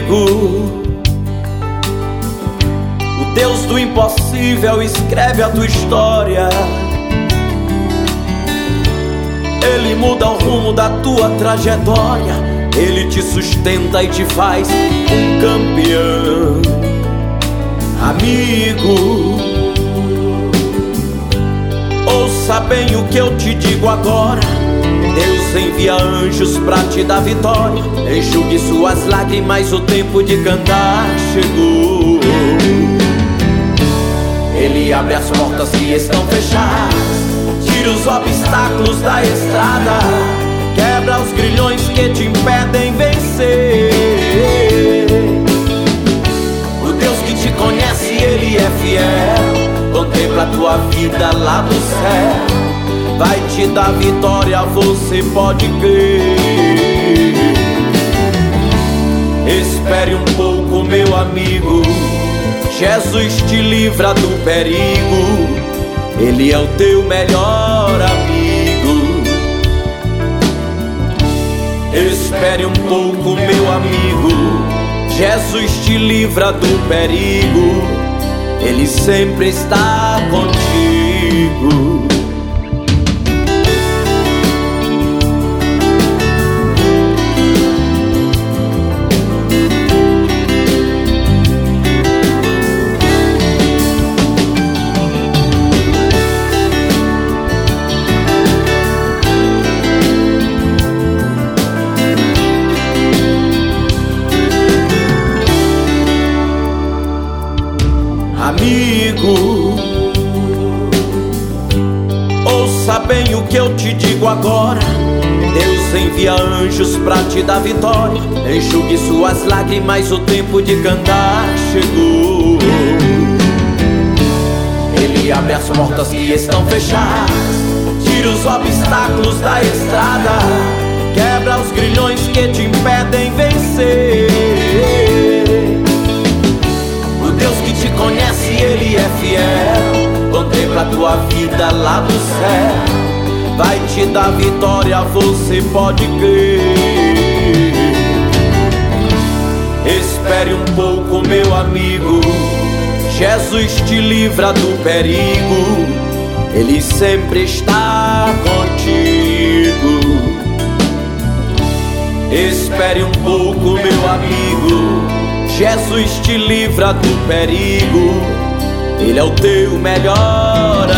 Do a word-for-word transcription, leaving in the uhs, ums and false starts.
amigo. O Deus do impossível escreve a tua história. Ele muda o rumo da tua trajetória. Ele te sustenta e te faz um campeão. Amigo, ouça bem o que eu te digo agora. Deus envia anjos pra te dar vitória. Enxugue suas lágrimas, o tempo de cantar chegou. Ele abre as portas que estão fechadas, tira os obstáculos da estrada, quebra os grilhões que te impedem vencer. O Deus que te conhece, Ele é fiel. Contempla a tua vida lá do céu, vai te dar vitória, você pode crer. Espere um pouco, meu amigo, Jesus te livra do perigo. Ele é o teu melhor amigo. Espere um pouco, meu amigo, Jesus te livra do perigo. Ele sempre está contigo. Amigo, ouça bem o que eu te digo agora. Deus envia anjos pra te dar vitória. Enxugue suas lágrimas, o tempo de cantar chegou. Ele abre as portas que estão fechadas, tira os obstáculos da estrada, quebra os grilhões que te impedem vencer. O Deus que te conhece, Ele é fiel. Contempla a tua vida lá do céu, vai te dar vitória, você pode crer. Espere um pouco, meu amigo, Jesus te livra do perigo. Ele sempre está contigo. Espere um pouco, meu amigo, Jesus te livra do perigo. Ele é o teu melhor